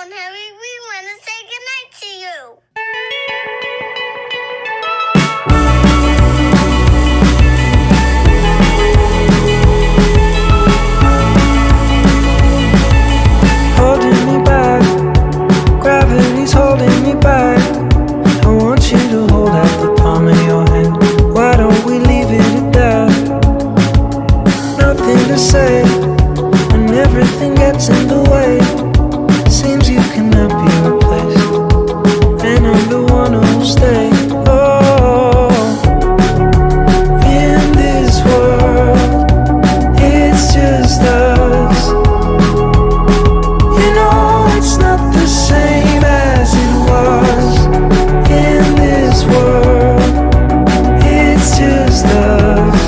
phone, Harry. We want to say goodnight to you. Holding me back, gravity's holding me back. I want you to hold out the palm of your hand. Why don't we leave it at that? Nothing to say when everything gets in the way. Seems you cannot be replaced, and I'm the one who'll stay. Oh, in this world, it's just us. You know it's not the same as it was. In this world, it's just us.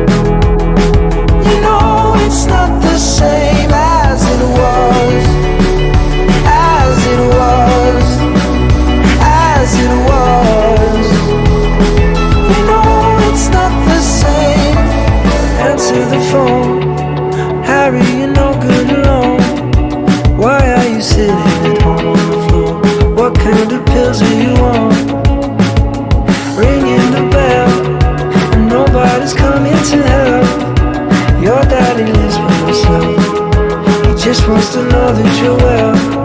You know it's not the same as it was. As it was. As it was. You know it's not the same. Answer the phone, Harry, you're no good alone. Why are you sitting at home on the floor? What kind of pills are you on? Ringing the bell, and nobody's coming to help. Your daddy lives by himself. He just wants to know that you're well.